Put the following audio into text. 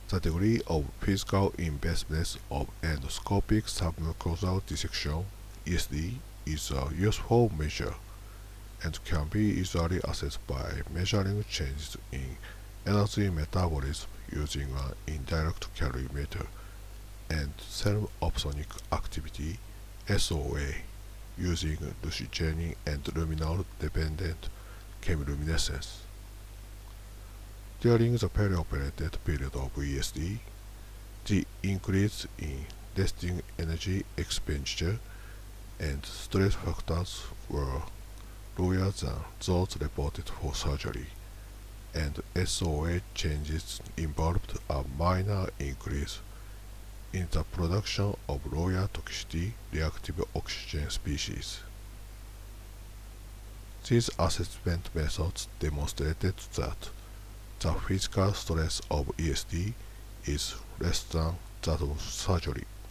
The degree of physical invasiveness of endoscopic submucosal dissection (ESD) is a useful measure and can be easily assessed by measuring changes in energy metabolism using an indirect calorimeter and cell opsonic activity (SOA) using lucigenin and luminol-dependent chemiluminescence. During the perioperative period of ESD, the increase in resting energy expenditure and stress factors were lower than those reported for surgery, and SOA changes involved a minor increase in the production of lower toxicity reactive oxygen species. These assessment methods demonstrated that the physical stress of ESD is less than that of surgery.